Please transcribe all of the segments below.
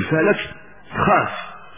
الفلك خاص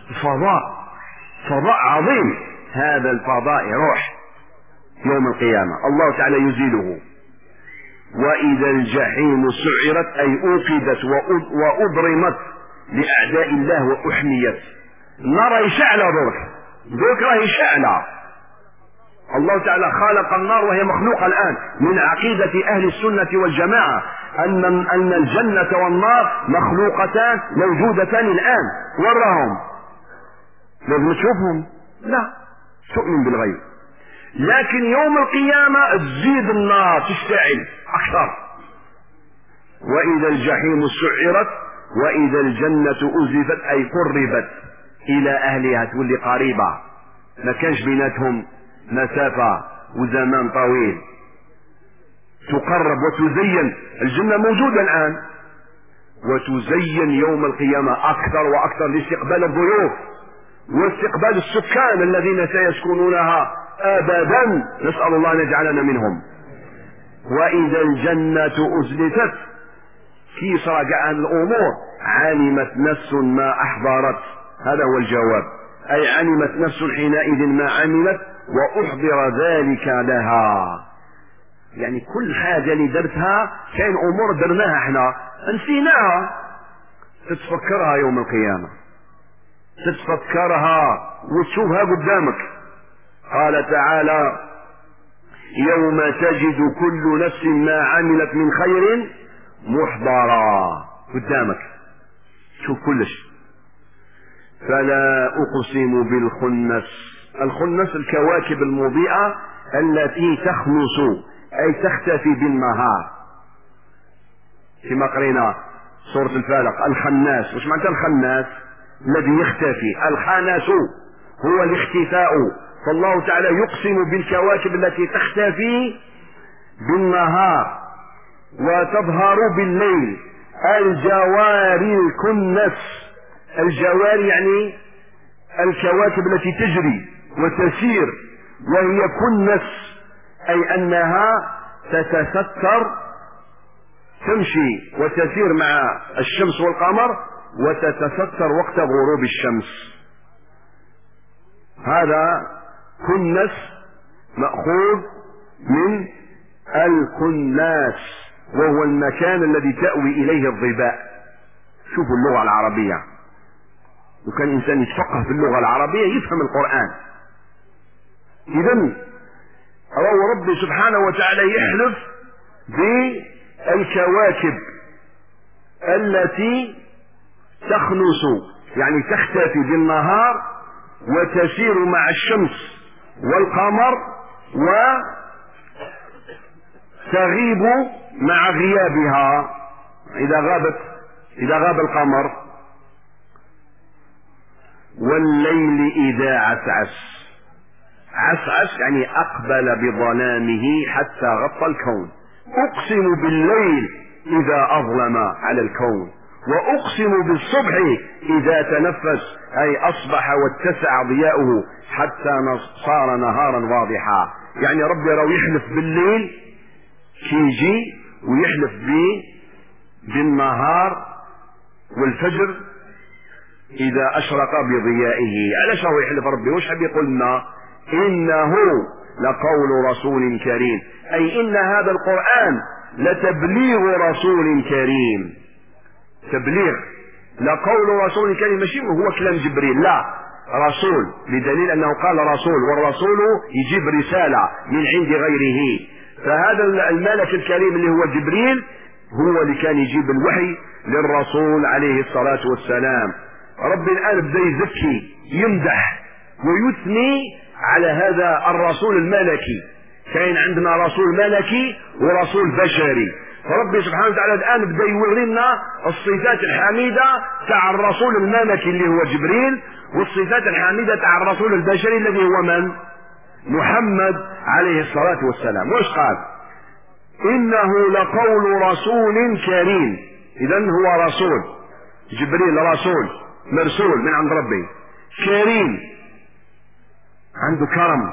فضاء عظيم، هذا الفضاء روح يوم القيامة الله تعالى يزيله. وإذا الجحيم سعرت أي أوقدت وأضرمت لأعداء الله وأحميت. النار هي شعلة درك راهي شعلة. الله تعالى خلق النار وهي مخلوقة الآن. من عقيدة أهل السنة والجماعة أن الجنة والنار مخلوقتان موجودتان الآن. وراهم لازم تشوفهم؟ لا، تؤمن بالغيب. لكن يوم القيامة تزيد النار تشتعل أكثر. وإذا الجحيم سعرت وإذا الجنة أزلفت أي قربت إلى أهلها، تولي قريبة، ما كانش بيناتهم مسافة وزمان طويل. تقرب وتزين. الجنة موجودة الآن وتزين يوم القيامة أكثر وأكثر لاستقبال الضيوف واستقبال السكان الذين سيسكنونها أبدا، نسأل الله أن يجعلنا منهم. وإذا الجنة أزلفت كيف رجع الأمور علمت نفس ما أحضرت، هذا هو الجواب. أي علمت نفس حينئذ ما عملت وأحضر ذلك لها. يعني كل حاجة اللي درتها كاين أمور درناها احنا نسيناها، تتفكرها يوم القيامة، تتفكرها وتشوفها قدامك. قال تعالى يوم تجد كل نفس ما عملت من خير محضرا، قدامك شوف كلش. فلا أقسم بالخنس. الخنس الكواكب المضيئة التي تخنس أي تختفي بالنهار، كما قرينا سورة الفلق. الخناس، وش معنى الخناس؟ الذي يختفي. الخنس هو الاختفاء. فالله تعالى يقسم بالكواكب التي تختفي بالنهار وتظهر بالليل. الجواري الكنس، الجواري يعني الكواكب التي تجري وتسير، وهي كنس أي أنها تتستر، تمشي وتسير مع الشمس والقمر وتتستر وقت غروب الشمس. هذا كنس مأخوذ من الكناس، وهو المكان الذي تأوي إليه الظباء. شوفوا اللغة العربية، وكان الإنسان يتفقه في اللغة العربية يفهم القرآن. إذن ربي سبحانه وتعالى يحلف بالكواكب التي تخنس يعني تختفي بالنهار وتسير مع الشمس والقمر وتغيب مع غيابها إذا غاب القمر. والليل إذا عسعس. عسعس يعني أقبل بظلامه حتى غطى الكون. أقسم بالليل إذا أظلم على الكون، وأقسم بالصبح إذا تنفس أي أصبح واتسع ضياؤه حتى صار نهارا واضحا. يعني ربي راه يحلف بالليل كيجي ويحلف بالنهار والفجر إذا أشرق بضيائه. علاش هو يحلف ربي؟ وش حب يقول لنا؟ إنه لقول رسول كريم، أي إن هذا القرآن لتبليغ رسول كريم. تبليغ لقول رسول كريم، ماشي هو كلام جبريل، لا، رسول، بدليل أنه قال رسول، والرسول يجيب رسالة من عند غيره. فهذا الملك الكريم اللي هو جبريل هو اللي كان يجيب الوحي للرسول عليه الصلاة والسلام. ربي الآن بدا يزكي، يمدح ويثني على هذا الرسول الملكي. كاين عندنا رسول ملكي ورسول بشري، فربي سبحانه وتعالى الآن بدا يوري لنا الصفات الحميدة تاع الرسول الملكي اللي هو جبريل، والصفات الحميدة تاع الرسول البشري الذي هو من؟ محمد عليه الصلاة والسلام. وش قال؟ إنه لقول رسول كريم. إذن هو رسول، جبريل رسول مرسول من عند ربي، كريم عنده كرم،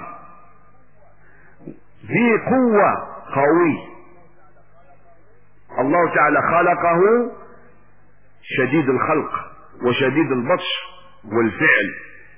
ذي قوة قوي. الله تعالى خلقه شديد الخلق وشديد البطش والفعل.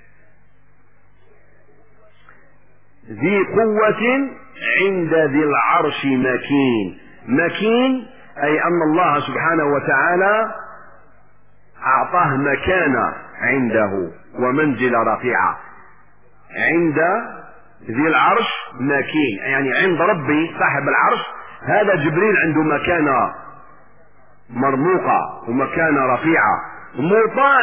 ذي قوة عند ذي العرش مكين. مكين أي أن الله سبحانه وتعالى أعطاه مكانة عنده ومنزلة رفيعة. عند ذي العرش مكين يعني عند ربي صاحب العرش، هذا جبريل عنده مكانة مرموقة ومكانة رفيعة. مطاع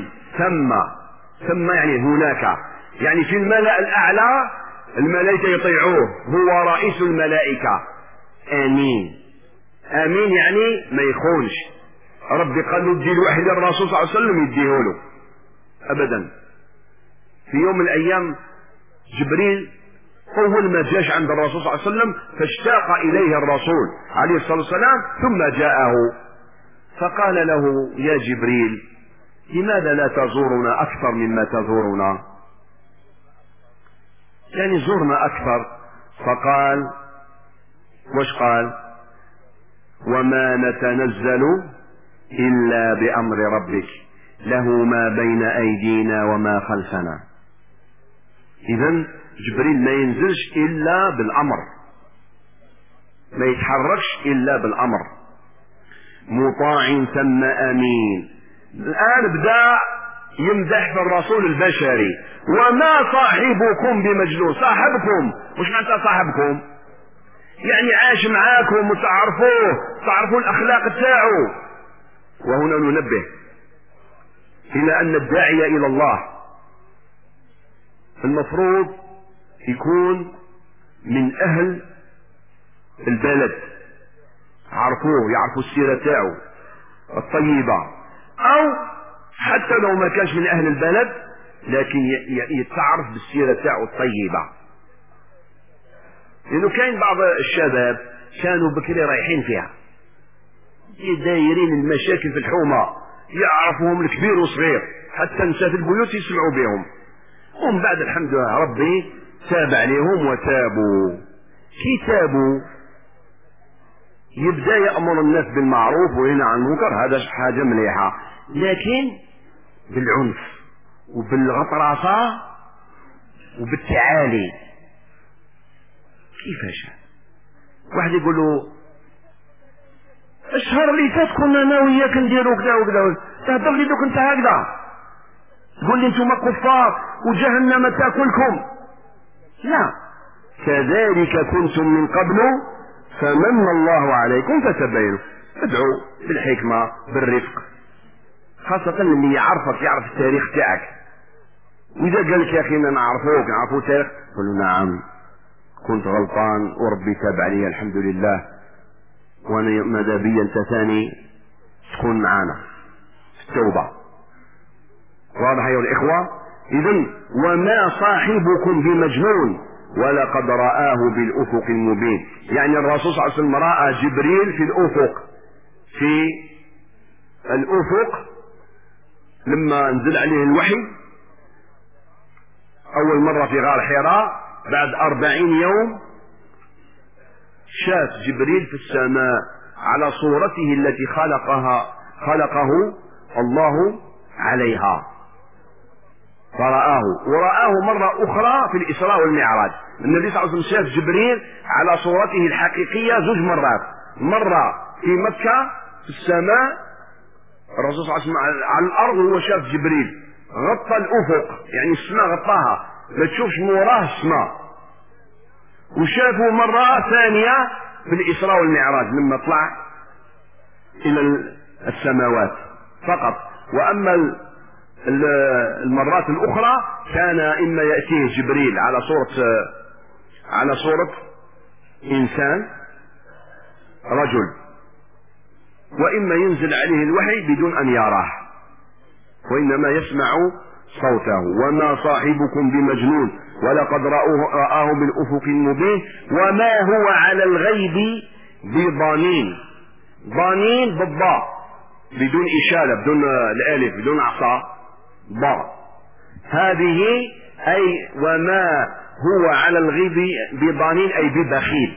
ثم يعني هناك، يعني في الملأ الأعلى الملائكة يطيعوه، هو رئيس الملائكة. آمين. آمين يعني ما يخونش. ربي قال له ادي الوحي للرسول صلى الله عليه وسلم يديه له أبدا. في يوم من الأيام جبريل أول ما جاش عند الرسول صلى الله عليه وسلم فاشتاق إليه الرسول عليه الصلاة والسلام، ثم جاءه فقال له يا جبريل لماذا لا تزورنا أكثر مما تزورنا؟ يعني زورنا أكثر. فقال وش قال؟ وما نتنزل إلا بأمر ربك له ما بين أيدينا وما خلفنا. إذن جبريل ما ينزلش إلا بالأمر، ما يتحركش إلا بالأمر. مطاع ثم أمين. الآن بدأ يمدح في الرسول البشري. وما صاحبكم بمجنون. صاحبكم مش معنى صاحبكم يعني عاش معاكم وتعرفوه، تعرفوا الأخلاق تاعه. وهنا ننبه إلى أن الداعية إلى الله المفروض يكون من أهل البلد، عرفوه، يعرفوا السيرة تاعه الطيبة، أو حتى لو ما كانش من أهل البلد لكن يتعرف بالسيرة تاعه الطيبة. لأنه كاين بعض الشباب كانوا بكري رايحين فيها دايرين المشاكل في الحومة، يعرفوهم الكبير والصغير، حتى النساء في البيوت يسمعوا بهم، ومن بعد الحمد لله ربي تاب عليهم وتابوا. كي تابوا يبدأ يأمر الناس بالمعروف وينهى عن المنكر، هذا حاجة مليحة، لكن بالعنف وبالغطرسة وبالتعالي. كيفاش واحد يقول له الشهر اللي فات كنا انا وياك نديرو كذا وكذا، تهضر لي دوك انت هكذا تقول لي انتم كفار وجهنم تاكلكم؟ لا، كذلك كنتم من قبل فمن الله عليكم فتبينوا. ادعوا بالحكمة بالرفق، خاصة اللي يعرفك يعرف التاريخ تاعك. واذا قال لك يا اخي انا نعرفوك نعرفو التاريخ، قل له نعم كنت غلطان وربي تاب علي الحمد لله، وانا ماذا بي انت ثاني تكون معانا في التوبة. واضح ايها الاخوة؟ اذن وما صاحبكم بمجنون ولقد رآه بالافق المبين. يعني الرسول صلى الله عليه وسلم رأى جبريل في الافق، في الافق لما نزل عليه الوحي اول مرة في غار حراء بعد 40 يوم شاف جبريل في السماء على صورته التي خلقه الله عليها، فرآه. ورآه مرة أخرى في الإسراء والمعراج. النبي صلى الله عليه وسلم شاف جبريل على صورته الحقيقية 2 مرات، مرة في مكة في السماء الرسول صلى الله عليه وسلم على الأرض وهو شاف جبريل غطى الأفق، يعني السماء غطاها ما تشوفش موراه السماء. وشافوا مرة ثانية في الإسراء والمعراج لما طلع إلى السماوات فقط. وأما المرات الأخرى كان إما يأتيه جبريل على صورة إنسان رجل، وإما ينزل عليه الوحي بدون أن يراه وإنما يسمع صوته. وما صاحبكم بمجنون ولقد رآه بالأفق المبين وما هو على الغيب بضنين. ضنين بالضاء بدون إشارة، بدون الألف، بدون عصا، ضاء هذه. أي وما هو على الغيب بضنين أي ببخيل،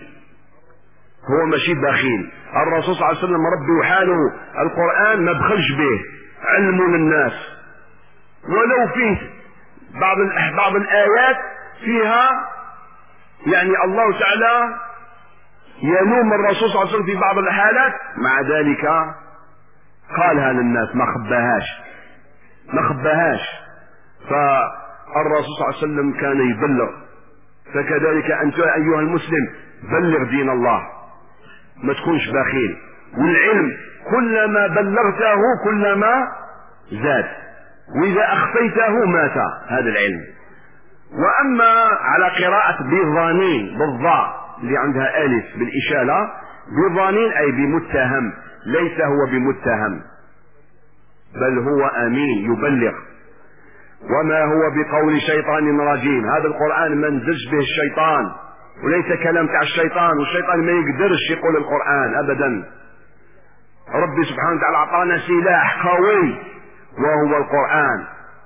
هو ماشي بخيل. الرسول صلى الله عليه وسلم ربي وحاله القرآن ما بخلش به، علموا للناس، ولو فيه بعض الآيات فيها يعني الله تعالى يلوم الرسول صلى الله عليه وسلم في بعض الحالات، مع ذلك قالها للناس، ما خباهاش. فالرسول صلى الله عليه وسلم كان يبلغ، فكذلك أنت أيها المسلم بلغ دين الله، ما تكونش بخيل. والعلم كلما بلغته كلما زاد، وإذا أخفيته مات هذا العلم. وأما على قراءة بظانين بالضاء اللي عندها ألف بالإشالة، بظانين أي بمتهم، ليس هو بمتهم بل هو أمين يبلغ. وما هو بقول شيطان رجيم، هذا القرآن ما نزلش به الشيطان، وليس كلام تاع الشيطان، والشيطان ما يقدرش يقول القرآن أبدا. ربي سبحانه وتعالى أعطانا سلاح قوي وهو القرآن.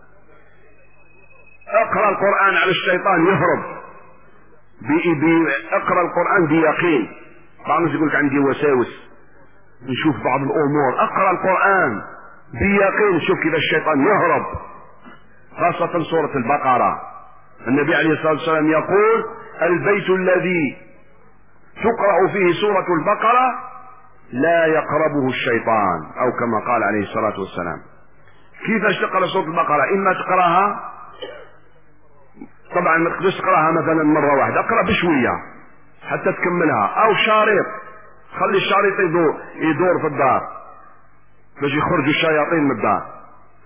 اقرأ القرآن على الشيطان يهرب، اقرأ القرآن بيقين. بعض الناس يقول لك عندي وساوس نشوف بعض الأمور، اقرأ القرآن بيقين، شوف كذا الشيطان يهرب. خاصة سورة البقرة، النبي عليه الصلاة والسلام يقول البيت الذي تقرأ فيه سورة البقرة لا يقربه الشيطان، أو كما قال عليه الصلاة والسلام. كيفاش تقرأ سورة البقرة؟ إما تقرأها، طبعا ما تقدرش تقرأها مثلا مرة واحدة، اقرأ بشوية حتى تكملها، أو شريط، خلي الشريط يدور في الدار باش يخرجوا الشياطين من الدار.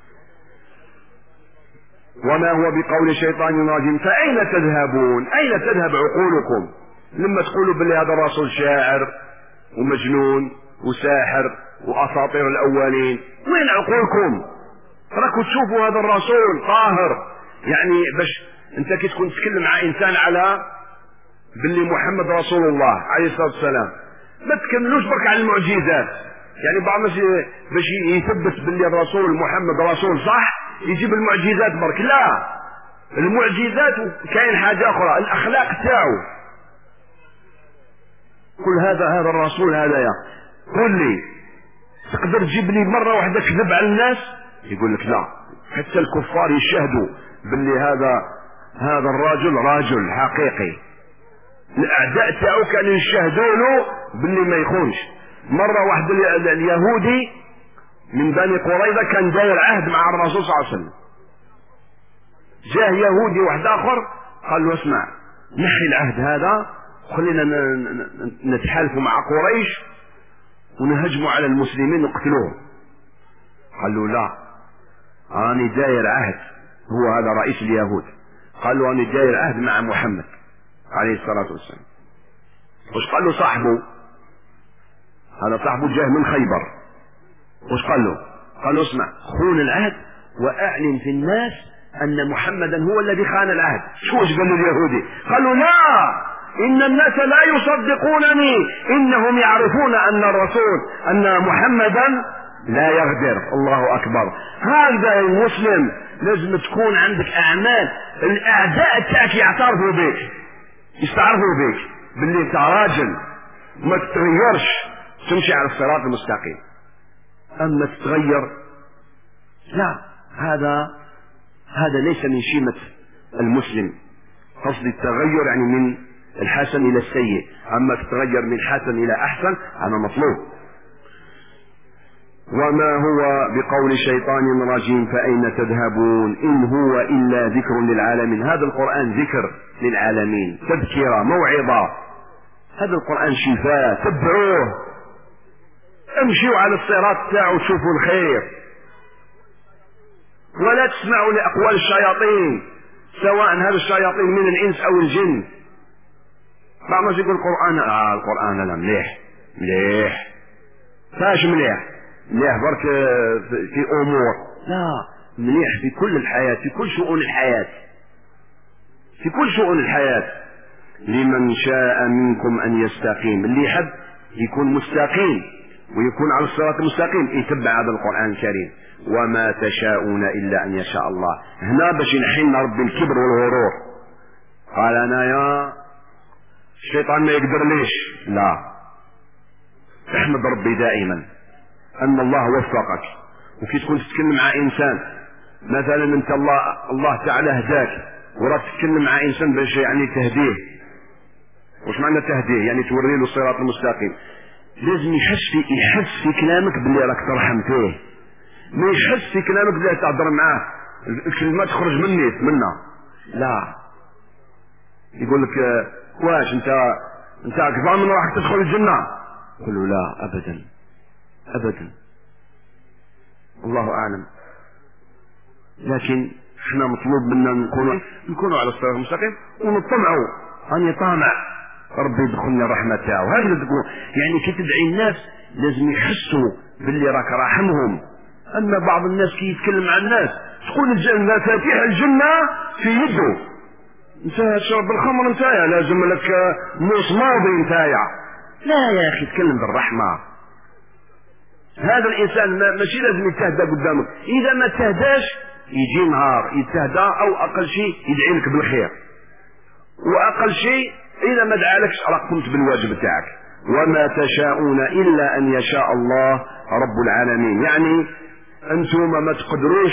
وما هو بقول شيطان رجيم فأين تذهبون؟ أين تذهب عقولكم لما تقولوا بالله هذا الرسول شاعر ومجنون وساحر وأساطير الأولين؟ وين عقولكم؟ راكم تشوفوا هذا الرسول طاهر. يعني باش انت كي تكون تتكلم مع انسان على باللي محمد رسول الله عليه الصلاة والسلام، ما تكملوش برك على المعجزات. يعني بعض الناس باش يثبت باللي الرسول محمد رسول صح يجيب المعجزات برك، لا، المعجزات كاين حاجة أخرى، الأخلاق تاعو. كل هذا الرسول هذا قل لي تقدر تجيب لي مرة واحدة كذب على الناس؟ يقول لك لا، حتى الكفار يشهدوا باللي هذا الرجل راجل حقيقي. الأعداء تاعو كانوا يشهدوا له باللي ما يخونش. مرة واحد اليهودي من بني قريظة كان داير عهد مع الرسول صلى الله عليه وسلم، جاه يهودي واحد آخر قال له اسمع نحي العهد هذا وخلينا نتحالفوا مع قريش ونهجموا على المسلمين ونقتلوهم. قال له لا، أنا داير عهد، هو هذا رئيس اليهود، قال له أنا داير عهد مع محمد عليه الصلاة والسلام. وش قال له صاحبه؟ هذا صاحبه جاه من خيبر، وش قال له؟ قال له اسمع خون العهد وأعلن في الناس أن محمدا هو الذي خان العهد. شو وش قال له اليهودي؟ قال له لا، إن الناس لا يصدقونني، إنهم يعرفون أن الرسول أن محمدا لا يغدر. الله أكبر. هذا المسلم لازم تكون عندك أعمال الأعداء تاعك يعترفوا بك، يستعرفوا بك باللي انت راجل ما تتغيرش، تمشي على الصراط المستقيم. أما تتغير لا، هذا ليس من شيمة المسلم. قصد التغير يعني من الحسن إلى السيء، أما تتغير من حسن إلى أحسن هذا مطلوب. وما هو بقول شيطان رجيم فأين تذهبون إن هو إلا ذكر للعالمين. هذا القرآن ذكر للعالمين، تذكرة، موعظة. هذا القرآن شفاء، تبعوه، امشوا على الصراط تاعو تشوفوا الخير، ولا تسمعوا لأقوال الشياطين، سواء هذا الشياطين من الإنس أو الجن. بعض الناس يقول القرآن لا مليح فاش مليح برك في أمور، لا، مليح في كل الحياة، في كل شؤون الحياة، في كل شؤون الحياة. لمن شاء منكم أن يستقيم، اللي يحب يكون مستقيم ويكون على الصراط المستقيم يتبع هذا القرآن الكريم. وما تشاءون إلا أن يشاء الله. هنا باش ينحينا ربي الكبر والغرور، قال أنا يا الشيطان ما يقدر ليش، لا، احمد ربي دائما أن الله وفقك وكي تكون تتكلم مع انسان مثلا انت الله تعالى هداك وراك تتكلم مع انسان باش يعني تهديه. وش معنى تهديه؟ يعني توري له الصراط المستقيم. لازم يحس في كلامك باللي راك ترحم فيه، ما يحس في كلامك باللي تهضر معاه الكلمات تخرج منا. لا، يقول لك واش انت كفا من راح تدخل الجنة؟ قل له لا ابدا الله اعلم. لكن احنا مطلوب منا نكونوا على الصراط المستقيم ونطمعوا ان يطامع ربي يدخلنا الرحمة تاعو. هكذا تكون يعني كي تدعي الناس لازم يحسوا باللي راك راحمهم. اما بعض الناس كي يتكلم مع الناس تقول مفاتيح الجنة في يده، انت تشرب الخمر انتايا لازم لك موس ماضي انتايا. لا يا اخي تكلم بالرحمة. هذا الانسان ماشي لازم يتهدى قدامك، اذا ما تهداش يجي نهار يتهدى او اقل شيء يدعي لك بالخير، واقل شيء اذا ما دعالكش راك قمت بالواجب تاعك. وما تشاءون الا ان يشاء الله رب العالمين. يعني انتم ما تقدروش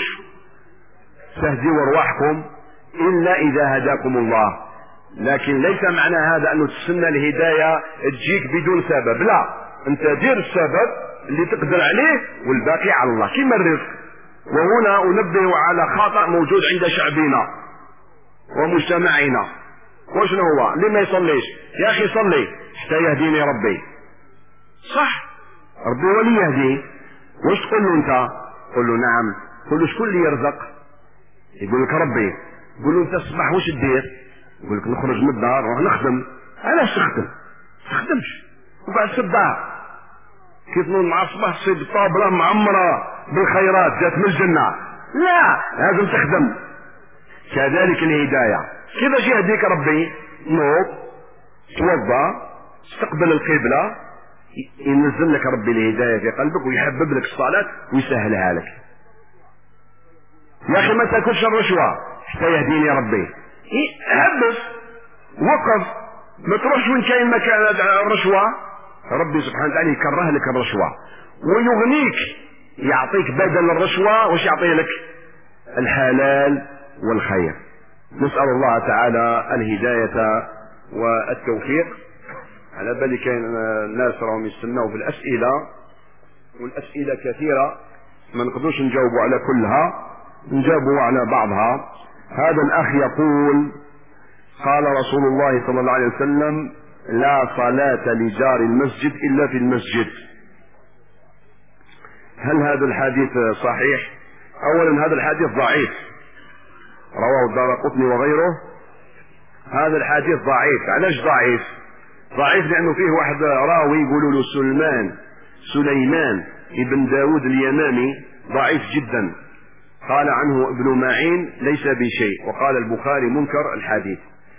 تهديوا ارواحكم الا اذا هداكم الله. لكن ليس معنى هذا انه تستنى الهداية تجيك بدون سبب، لا، انت دير السبب اللي تقدر عليه والباقي على الله كما الرزق. وهنا انبه على خطأ موجود عند شعبنا ومجتمعنا. وشنو هو؟ اللي ما يصليش يا اخي صلي حتى يهديني ربي. صح، ربي هو اللي يهدي. واش تقول له انت؟ قل له نعم. قل له شكون اللي يرزق؟ يقول لك ربي. قل له انت الصباح واش دير؟ يقول لك نخرج من الدار نروح نخدم. علاش تخدمش وبعد الصباح كي تنوض مع الصباح تصيب الطابله معمره بالخيرات جات من الجنه؟ لا، لازم تخدم. كذلك الهدايه، كيفاش يهديك ربي؟ نوض توضا استقبل القبله ينزل لك ربي الهدايه في قلبك ويحبب لك الصلاه ويسهلها لك. يا اخي ما تاكلش الرشوه حتى يهديني ربي. هبس وقف، ما تروحش وين كاين مكان الرشوه. ربي سبحانه وتعالى يكره لك الرشوه ويغنيك، يعطيك بدل الرشوه واش يعطي لك؟ الحلال والخير. نسأل الله تعالى الهداية والتوفيق. على بالي كاين الناس راهم يستناو في الأسئلة، والأسئلة كثيرة ما نقدرش نجاوبوا على كلها، نجاوبوا على بعضها. هذا الأخ يقول: قال رسول الله صلى الله عليه وسلم: لا صلاة لجار المسجد إلا في المسجد. هل هذا الحديث صحيح؟ أولا هذا الحديث ضعيف، رواه الدارقطني وغيره. هذا الحديث ضعيف. علاش ضعيف؟ ضعيف لأنه فيه واحد راوي يقولوا له سليمان ابن داود اليمامي، ضعيف جدا. قال عنه ابن معين ليس بشيء، وقال البخاري منكر الحديث.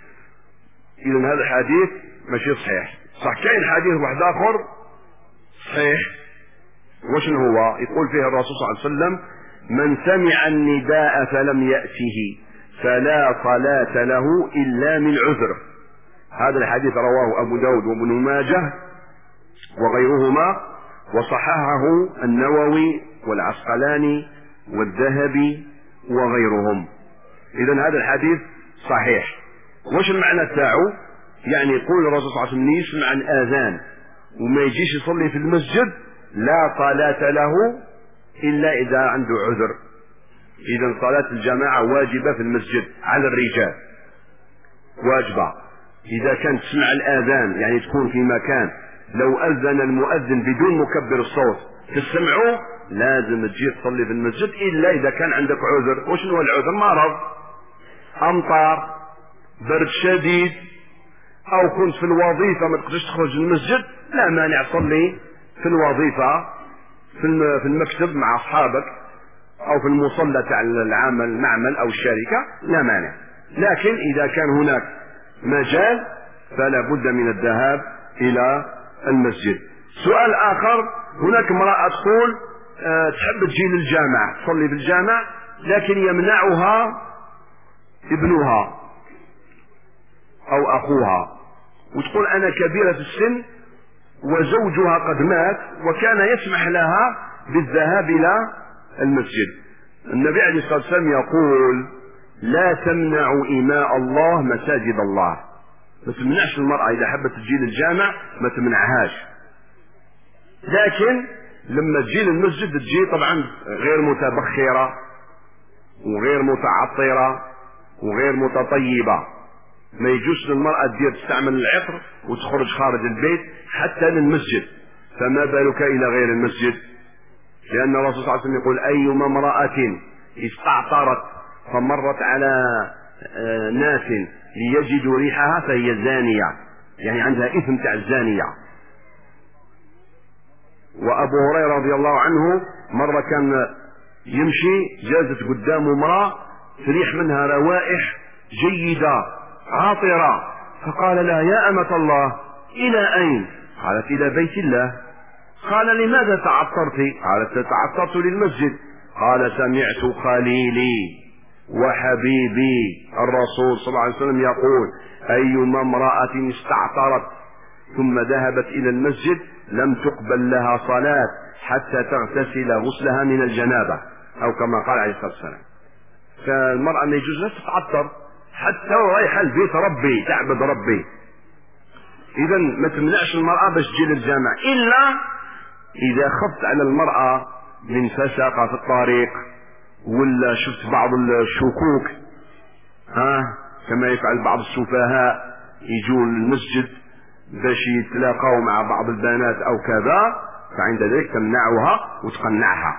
إذن هذا الحديث ماشي صحيح. صح كاين حديث واحد آخر صحيح. وشن هو؟ يقول فيه الرسول صلى الله عليه وسلم: من سمع النداء فلم يأته فلا صلاة له إلا من عذر. هذا الحديث رواه أبو داود وابن ماجه وغيرهما، وصححه النووي والعسقلاني والذهبي وغيرهم. إذن هذا الحديث صحيح. وش المعنى تاعه؟ يعني يقول الرسول صلى الله عليه وسلم: يسمع الآذان وما يجيش يصلي في المسجد لا صلاة له إلا إذا عنده عذر. إذن صلاة الجماعة واجبة في المسجد على الرجال، واجبة. إذا كان تسمع الآذان يعني تكون في مكان لو أذن المؤذن بدون مكبر الصوت تسمعه، لازم تجي تصلي في المسجد إلا إذا كان عندك عذر. وشنو العذر؟ مرض، أمطار، برد شديد، أو كنت في الوظيفة ما تقدرش تخرج من المسجد، لا مانع صلي في الوظيفة في المكتب مع أصحابك، أو في المصلى تاع العمل المعمل أو الشركة، لا مانع. لكن إذا كان هناك مجال فلا بد من الذهاب إلى المسجد. سؤال آخر: هناك امرأة تقول تحب تجي للجامع تصلي في الجامع، لكن يمنعها ابنها أو أخوها، وتقول أنا كبيرة في السن وزوجها قد مات، وكان يسمح لها بالذهاب إلى المسجد. النبي عليه الصلاة والسلام يقول لا تمنعوا إماء الله مساجد الله. ما تمنعش المرأة إذا حبت تجي للجامع، ما تمنعهاش، لكن لما تجي للمسجد تجي طبعا غير متبخرة وغير متعطرة وغير متطيبة. ما يجوز للمرأة تستعمل العطر وتخرج خارج البيت حتى للمسجد، فما بالك إلى غير المسجد؟ لأن الرسول صلى الله عليه وسلم يقول أيما امرأة استعطرت فمرت على ناس ليجدوا ريحها فهي زانية، يعني عندها إثم تاع الزانية. وأبو هريرة رضي الله عنه مرة كان يمشي، جازت قدامه امرأة تريح منها روائح جيدة عاطرة، فقال لها يا أمة الله إلى أين؟ قالت إلى بيت الله. قال لماذا تعطرت؟ قالت تعطرت للمسجد. قال سمعت خليلي وحبيبي الرسول صلى الله عليه وسلم يقول أيما امرأة استعطرت ثم ذهبت إلى المسجد لم تقبل لها صلاة حتى تغتسل غسلها من الجنابة، أو كما قال عليه الصلاة والسلام. فالمرأة ما يجوز لها تتعطر حتى رايحة البيت ربي تعبد ربي. إذا ما تمنعش المرأة باش تجي للجامع، إلا إذا خفت على المرأة من فسقة في الطريق، ولا شفت بعض الشكوك كما يفعل بعض السفهاء يجون المسجد باش يتلاقوا مع بعض البنات أو كذا، فعند ذلك تمنعها وتقنعها،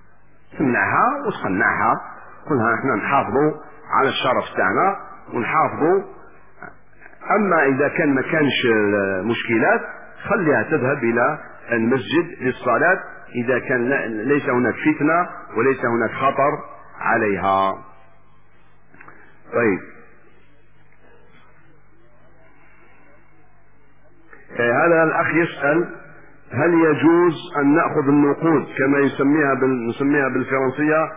قلها احنا نحافظوا على الشرف تاعنا ونحافظوا. أما إذا كان ما كانش مشكلات خليها تذهب إلى المسجد للصلاة إذا كان ليس هناك فتنة وليس هناك خطر عليها. طيب، هذا الأخ يسأل هل يجوز أن نأخذ النقود كما نسميها بالفرنسية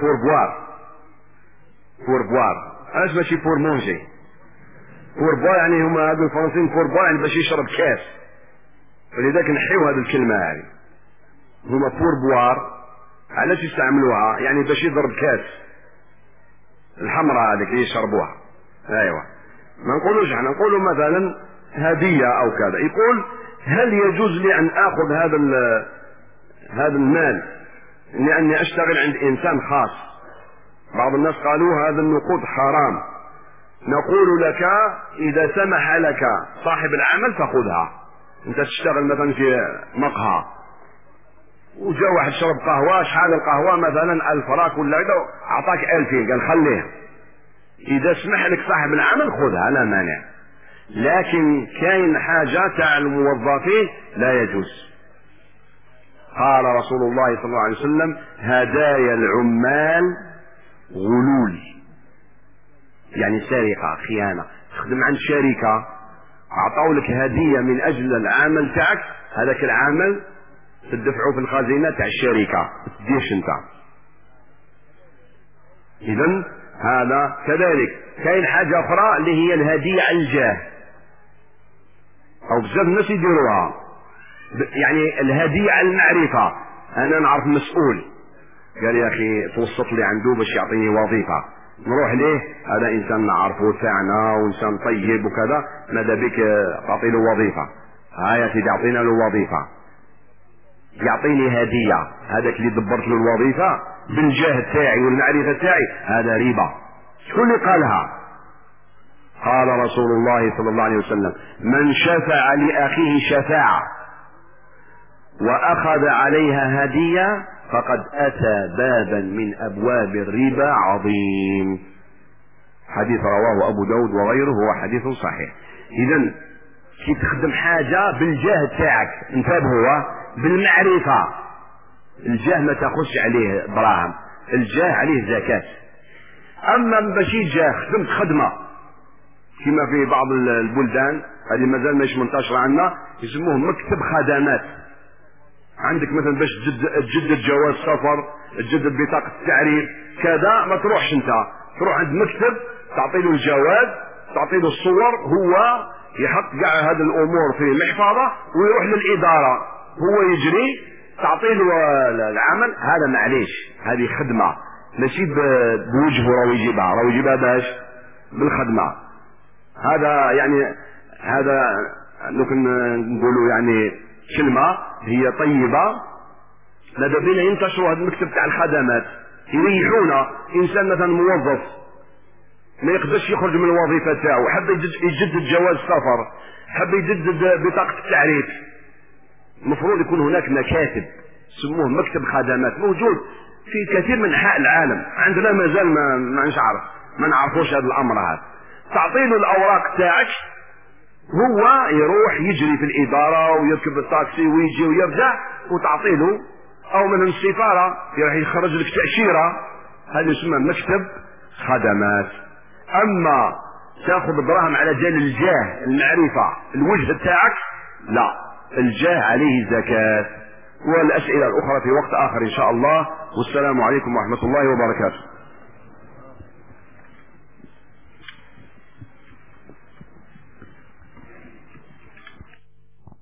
بوربوار. علاش ماشي بور مونجي؟ بوربوار يعني هما هذو الفرنسيين بوربوار يعني باش يشرب كاس، فلذلك نحيو هذه الكلمة يعني. هما بوربوار علاش يستعملوها؟ يعني باش يضرب كاس الحمراء هذيك اللي يشربوها. ايوه، ما نقولوش احنا، نقولوا مثلا هدية او كذا. يقول هل يجوز لي ان اخذ هذا المال لاني اشتغل عند انسان خاص؟ بعض الناس قالوا هذا النقود حرام. نقول لك اذا سمح لك صاحب العمل فخذها. انت تشتغل مثلا في مقهى وجا واحد شرب قهوة، شحال القهوة مثلا 1000 فراك ولا كذا، اعطاك 2000 قال خليها. اذا سمح لك صاحب العمل خذها لا مانع، لكن كاين حاجة تاع الموظفين لا يجوز. قال رسول الله صلى الله عليه وسلم هدايا العمال غلول، يعني سرقة خيانة. تخدم عند شركة اعطوا لك هدية من اجل العمل تاعك، هذاك العمل تدفعه في الخزينة تاع الشركة، تديش انت. اذا هذا كذلك. كاين حاجة اخرى اللي هي الهدية على الجاه، او بزاف الناس يديروها، يعني الهدية على المعرفة. انا نعرف مسؤول قال يا اخي توسط لي عنده باش يعطيني وظيفة، نروح ليه، هذا انسان نعرفه تاعنا وانسان طيب وكذا، ماذا بك تعطي له وظيفة؟ يا سيدي اعطينا له وظيفة، يعطيني هدية، هذاك اللي دبرت له الوظيفة بالجاه تاعي والمعرفة تاعي، هذا ربا. شكون اللي قالها؟ قال رسول الله صلى الله عليه وسلم من شفع لأخيه شفاعة وأخذ عليها هدية فقد أتى بابا من أبواب الربا عظيم. حديث رواه أبو داود وغيره، هو حديث صحيح. إذن كي تخدم حاجة بالجاه تاعك انتبهوا بالمعرفة، الجاه ما تاخذش عليه دراهم، الجاه عليه زكاة. أما باش جاه خدمت خدمة كما في بعض البلدان هذه مازال مش منتشرة عندنا، يسموه مكتب خدمات. عندك مثلا باش تجدد جواز سفر، تجدد بطاقة التعريف كذا، ما تروحش انت، تروح عند مكتب تعطي له الجواز، تعطي له الصور، هو يحط كاع هذه الامور في محفظة ويروح للإدارة، هو يجري تعطيل العمل هذا معليش، هذه خدمة ماشي بوجهه راه يجيبها باش بالخدمة. هذا يعني هذا ممكن نقولوا يعني كلمة هي طيبة. ماذا بينا ينتشروا هذا المكتب تاع الخدمات يريحونا. انسان مثلا موظف ما يقدرش يخرج من الوظيفة تاعو، حب يجدد جواز سفر، حب يجدد بطاقة التعريف، المفروض يكون هناك مكاتب سموه مكتب خدمات موجود في كثير من انحاء العالم. عندنا مازال ما نعرفوش هذا الامر. هذا تعطيله الاوراق تاعك، هو يروح يجري في الاداره ويركب التاكسي ويجي ويرجع وتعطيله، او من السفاره يروح يخرج لك تاشيره، هذا يسمى مكتب خدمات. اما تاخذ دراهم على جال الجاه المعرفه الوجه تاعك، لا، الجاه عليه زكاه. والاسئله الاخرى في وقت اخر ان شاء الله. والسلام عليكم ورحمه الله وبركاته.